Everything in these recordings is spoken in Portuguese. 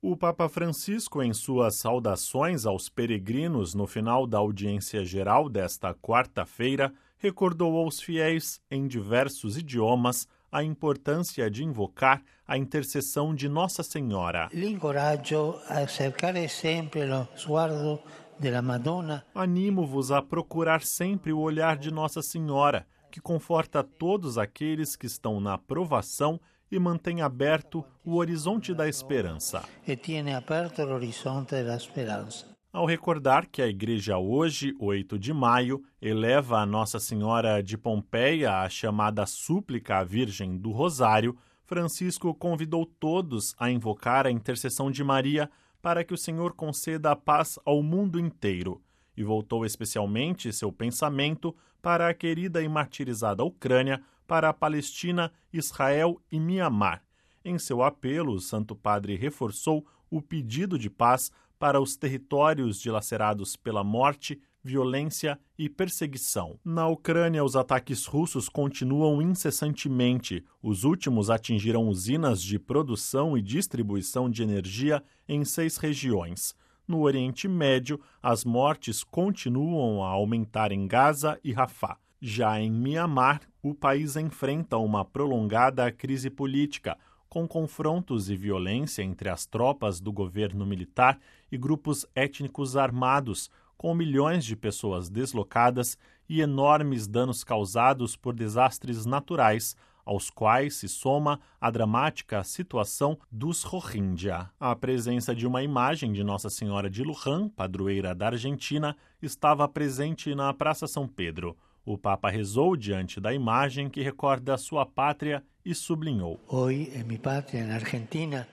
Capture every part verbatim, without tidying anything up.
O Papa Francisco, em suas saudações aos peregrinos no final da audiência geral desta quarta-feira, recordou aos fiéis, em diversos idiomas, a importância de invocar a intercessão de Nossa Senhora. L'incoraggio a cercare sempre lo sguardo della Madonna. Animo-vos a procurar sempre o olhar de Nossa Senhora, que conforta todos aqueles que estão na provação e mantém aberto o horizonte da esperança. E tiene aperto l'orizzonte della speranza. Ao recordar que a Igreja hoje, oito de maio, eleva a Nossa Senhora de Pompeia a chamada súplica à Virgem do Rosário, Francisco convidou todos a invocar a intercessão de Maria para que o Senhor conceda a paz ao mundo inteiro, e voltou especialmente seu pensamento para a querida e martirizada Ucrânia, para a Palestina, Israel e Mianmar. Em seu apelo, o Santo Padre reforçou o pedido de paz para os territórios dilacerados pela morte, violência e perseguição. Na Ucrânia, os ataques russos continuam incessantemente. Os últimos atingiram usinas de produção e distribuição de energia em seis regiões. No Oriente Médio, as mortes continuam a aumentar em Gaza e Rafah. Já em Mianmar, o país enfrenta uma prolongada crise política, com confrontos e violência entre as tropas do governo militar e grupos étnicos armados, com milhões de pessoas deslocadas e enormes danos causados por desastres naturais, aos quais se soma a dramática situação dos Rohingya. A presença de uma imagem de Nossa Senhora de Luján, padroeira da Argentina, estava presente na Praça São Pedro. O Papa rezou diante da imagem que recorda sua pátria e sublinhou: Hoy en mi patria, na Argentina,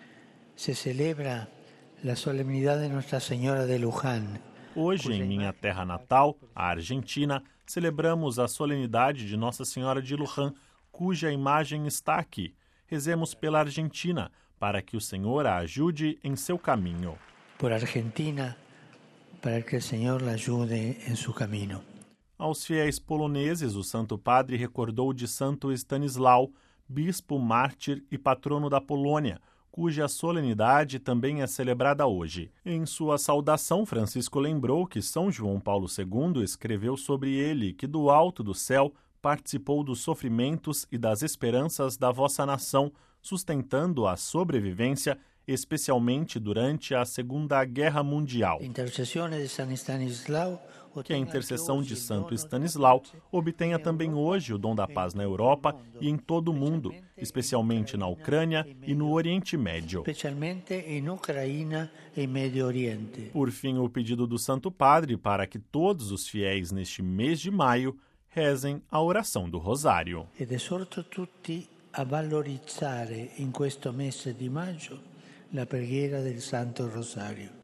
se celebra a solemnidade de Nossa Senhora de Luján. Hoje, em minha terra natal, a Argentina, celebramos a solenidade de Nossa Senhora de Luján, cuja imagem está aqui. Rezemos pela Argentina, para que o Senhor a ajude em seu caminho. Por Argentina, para que o Senhor la ajude em seu caminho. Aos fiéis poloneses, o Santo Padre recordou de Santo Stanislau, bispo, mártir e patrono da Polônia, cuja solenidade também é celebrada hoje. Em sua saudação, Francisco lembrou que São João Paulo segundo escreveu sobre ele que do alto do céu participou dos sofrimentos e das esperanças da vossa nação, sustentando a sobrevivência, especialmente durante a Segunda Guerra Mundial. Que a intercessão de Santo Stanislau obtenha também hoje o dom da paz na Europa e em todo o mundo, especialmente na Ucrânia e no Oriente Médio. Por fim, o pedido do Santo Padre para que todos os fiéis neste mês de maio rezem a oração do Rosário. Ed esorto tutti a valorizzare in questo mese di maggio la preghiera del Santo Rosario.